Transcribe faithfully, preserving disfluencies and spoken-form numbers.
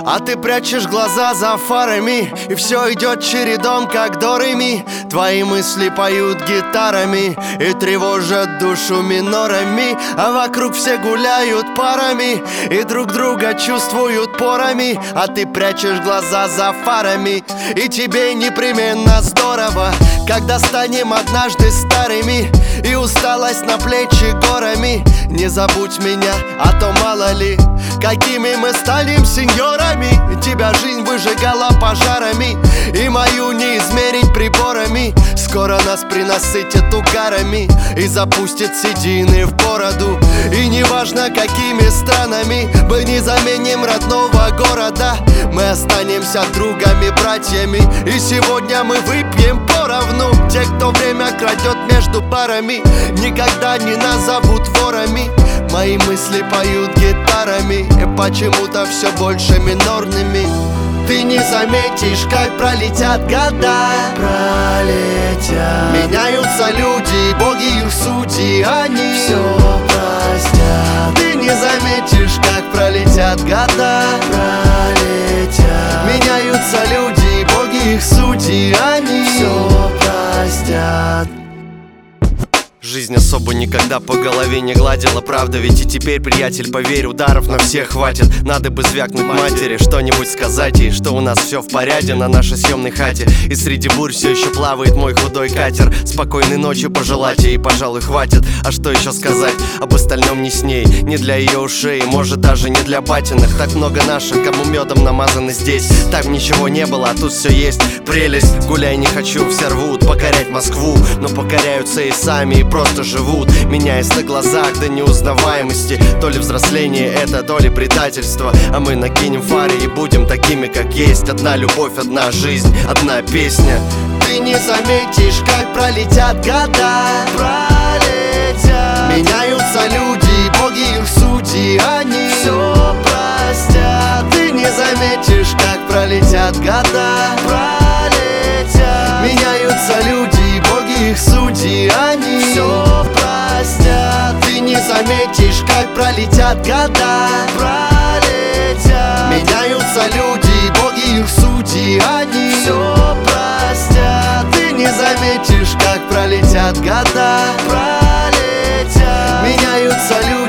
А ты прячешь глаза за фарами, и все идет чередом, как до ре ми. Твои мысли поют гитарами и тревожат душу минорами. А вокруг все гуляют парами и друг друга чувствуют порами. А ты прячешь глаза за фарами, и тебе непременно здорово, когда станем однажды старыми и усталость на плечи горами. Не забудь меня, а то мало ли, какими мы станем сеньорами. Тебя жизнь выжигала пожарами, и мою не измерить приборами. Скоро нас принасытят угарами и запустят седины в бороду. И неважно, какими странами мы не заменим родного города, мы останемся другами, братьями. И сегодня мы выпьем поровну. Те, кто время крадет между парами, никогда не назовут ворами. Мои мысли поют гитарами, и почему-то все больше минорными. Ты не заметишь, как пролетят года. Пролетят. Меняются люди, боги их судьи, они все простят. Ты не заметишь, как пролетят года. Пролетят. Меняются люди, боги их судьи, они все простят. Жизнь особо никогда по голове не гладила, правда, ведь и теперь, приятель, поверь, ударов на всех хватит. Надо бы звякнуть матери, что-нибудь сказать ей, что у нас все в порядке на нашей съемной хате. И среди бурь все еще плавает мой худой катер. Спокойной ночи пожелать ей, пожалуй, хватит. А что еще сказать? Об остальном не с ней, не для ее ушей, может даже не для батиных. Так много наших, кому медом намазаны здесь. Там ничего не было, а тут все есть. Прелесть, гуляй не хочу, все рвут покорять Москву, но покоряются и сами, и просто живут, меняясь на глазах до неузнаваемости. То ли взросление это, то ли предательство. А мы накинем фары и будем такими, как есть. Одна любовь, одна жизнь, одна песня. Ты не заметишь, как пролетят года. Пролетят. Меняются люди, боги их судьи, они все простят. Ты не заметишь, как пролетят года. Пролетят. Меняются люди, боги их судьи, они все простят. Ты не заметишь, как пролетят года. Пролетят. Меняются люди, боги их судьи, они все простят. Ты не заметишь, как пролетят года. Пролетят. Меняются люди.